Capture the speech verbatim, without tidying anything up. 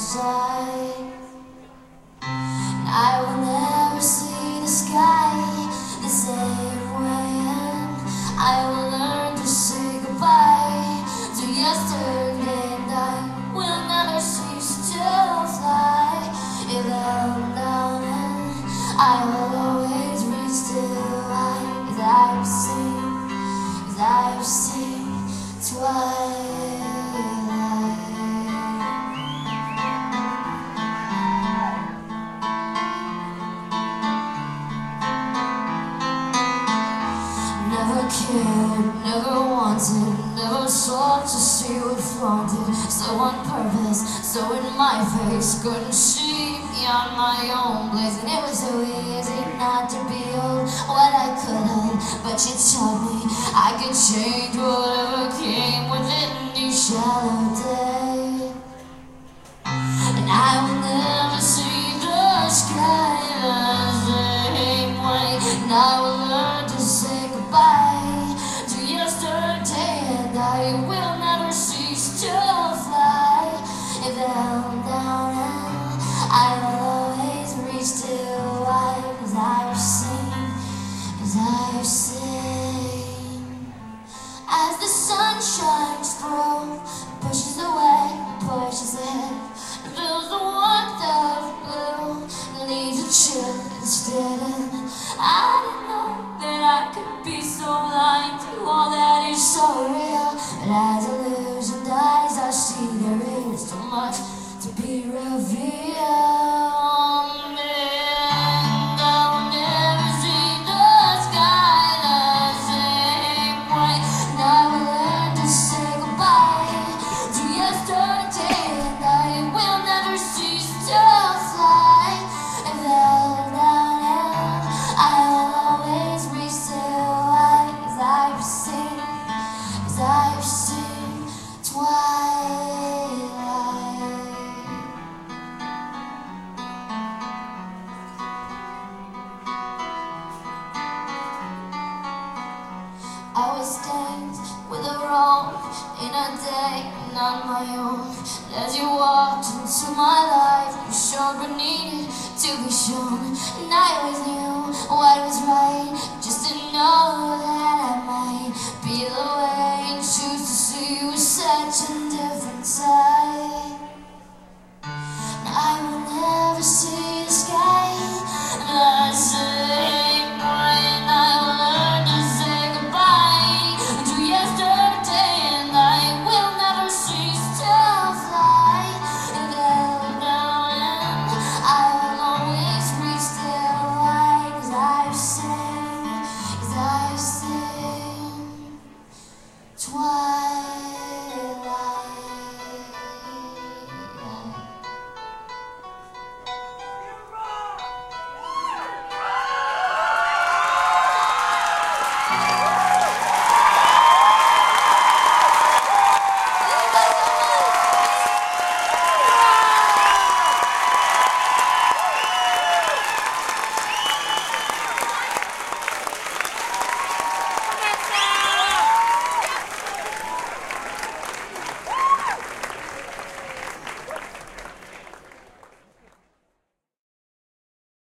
side. And I will never see the sky the same way, and I will learn to say goodbye to yesterday, and I will never cease to fly. If I'm down, and I will always reach to light, as I've seen, as I've seen twilight. Never cared, never wanted, never sought to see what flaunted. So on purpose, so in my face, couldn't see beyond my own place. And it was so easy not to behold what I could have, but you taught me I could change whatever came within each shallow day. And I will never see the sky the same way, and I will learn to say goodbye to yesterday, and I will never cease to fly. If I'm down, and I will always reach to light, as I've seen, as I've seen. As the sun shines through, pushes away, pushes ahead, fills the warmth of blue, leaves a chill instead. And I didn't know that I could be so blind to all that is so real. But as illusion dies, I see there is so much to be revealed. And I will never see the sky the same way, and I will learn to say goodbye to yesterday, and I will never cease to fly. And then down, and I will always reach to light, as I've seen, as I've seen twilight. I was stained with a wrong in a day not my own. As you walked into my life, you showed what needed to be shown, and I was